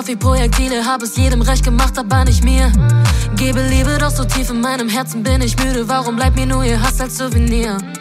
Kopf wie Projektile, hab es jedem recht gemacht, aber nicht mir. Gebe Liebe, doch so tief in meinem Herzen bin ich müde. Warum bleibt mir nur ihr Hass als Souvenir?